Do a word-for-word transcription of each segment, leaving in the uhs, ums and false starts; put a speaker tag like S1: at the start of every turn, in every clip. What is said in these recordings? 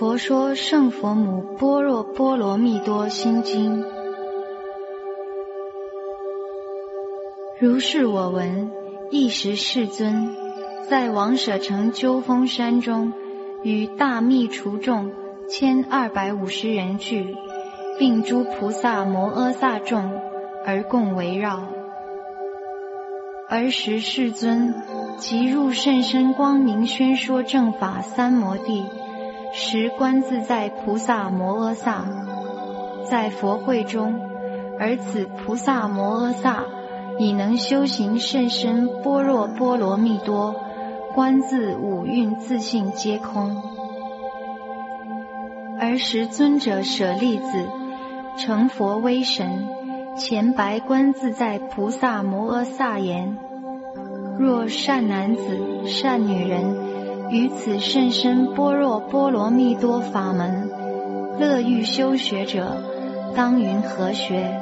S1: 佛说圣佛母般若波罗蜜多心经。如是我闻，一时世尊在王舍城鸠峰山中，与大密除众千二百五十人聚，并诸菩萨摩诃萨众而共围绕。尔时世尊即入甚深光明宣说正法三摩地，时观自在菩萨摩诃萨在佛会中，而此菩萨摩诃萨已能修行甚深般若波罗蜜多，观自五蕴自性皆空。尔时尊者舍利子成佛威神，前白观自在菩萨摩诃萨言：若善男子善女人，于此甚深般若波罗蜜多法门乐欲修学者，当云何学？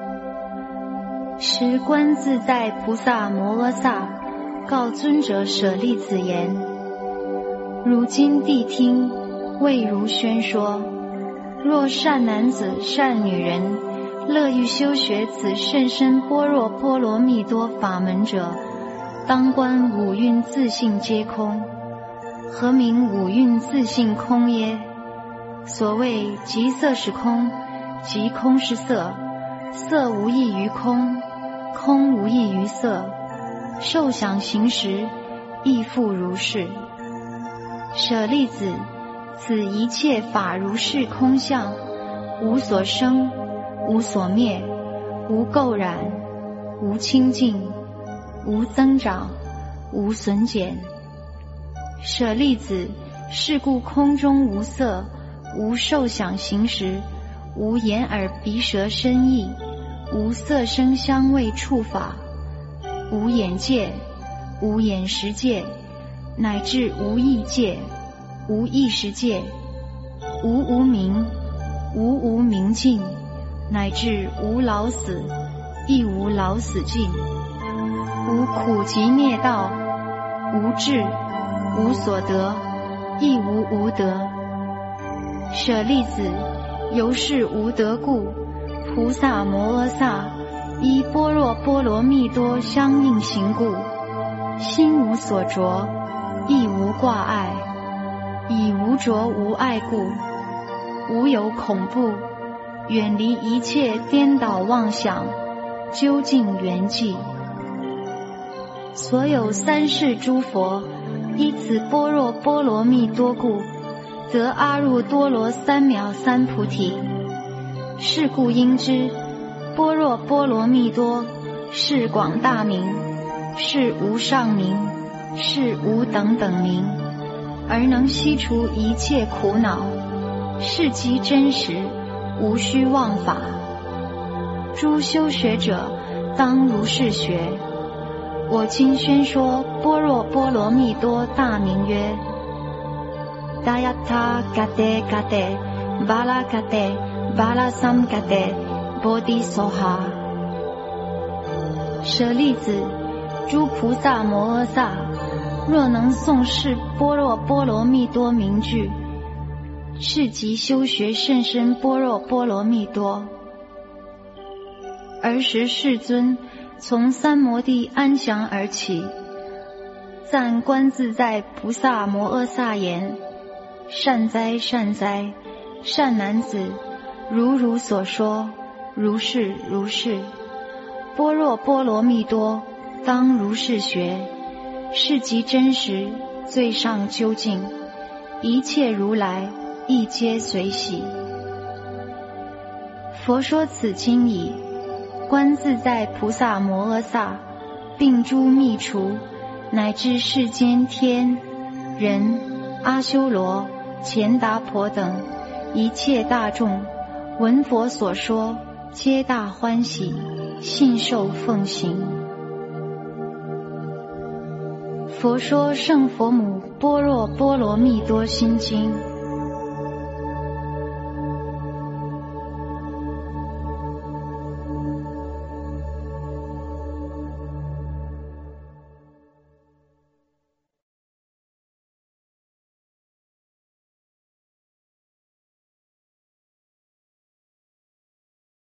S1: 时观自在菩萨摩诃萨告尊者舍利子言：如今谛听，为如宣说，若善男子善女人，乐欲修学此甚深般若波罗蜜多法门者，当观五蕴自性皆空。何名五蕴自性空耶？所谓即色是空，即空是色，色无异于空，空无异于色，受想行识亦复如是。舍利子，此一切法如是空相，无所生，无所灭，无垢染，无清净，无增长，无损减。舍利子，是故空中无色，无受想行识，无眼耳鼻舌身意，无色声香味触法，无眼界，无眼识界，乃至无意界，无意识界，无无明，无无明尽，乃至无老死，亦无老死尽，无苦集灭道，无智，无所得，亦无无得。舍利子，由是无得故，菩萨摩诃萨依般若波罗蜜多相应行故，心无所着，亦无挂碍，以无着无碍故，无有恐怖，远离一切颠倒妄想，究竟圆寂。所有三世诸佛依此般若波罗蜜多故，得阿耨多罗三藐三菩提。是故应知，般若波罗蜜多是广大名，是无上名，是无等等名，而能悉除一切苦恼，是即真实，无虚妄法。诸修学者当如是学。我今宣说般若波罗蜜多大名曰达雅他嘎德嘎德巴拉嘎德巴拉三嘎德波迪梭哈。舍利子，诸菩萨摩诃萨若能诵是般若波罗蜜多名句，是即修学甚深般若波罗蜜多。尔时世尊从三摩地安详而起，赞观自在菩萨摩诃萨言：善哉善哉，善男子，如汝所说，如是如是。般若波罗蜜多当如是学，是即真实，最上究竟，一切如来亦皆随喜。佛说此经已，观自在菩萨摩诃萨并诸密除，乃至世间天人阿修罗乾达婆等一切大众，闻佛所说，皆大欢喜，信受奉行。佛说圣佛母般若波罗蜜多心经。